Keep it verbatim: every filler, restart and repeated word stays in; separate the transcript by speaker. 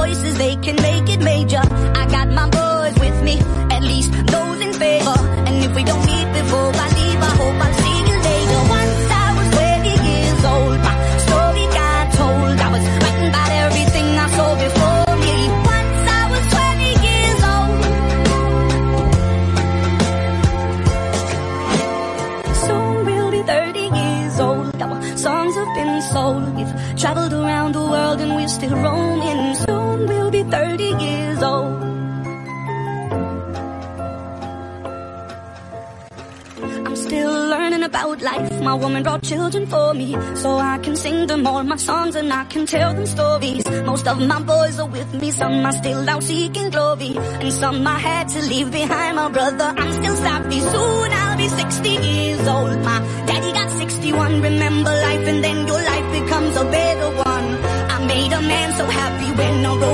Speaker 1: voices, they can make it major. I got my boys with me, at least those in favor. And if we don't meet before I leave, I hope I'll see you later. Once I was twenty years old, my story got told. I was writing about everything I saw before me. Once I was twenty years old. Soon we'll be thirty years old. Our songs have been sold. We've traveled around the world and we're still roaming. Soon we'll be thirty years old. I'm still learning about life. My woman brought children for me, so I can sing them all my songs and I can tell them stories. Most of my boys are with me, some are still out seeking glory, and some I had to leave behind. My brother, I'm still savvy. Soon I'll be sixty years old. My daddy got sixty-one. Remember life and then your life becomes a better one. I made a man so happy when I wrote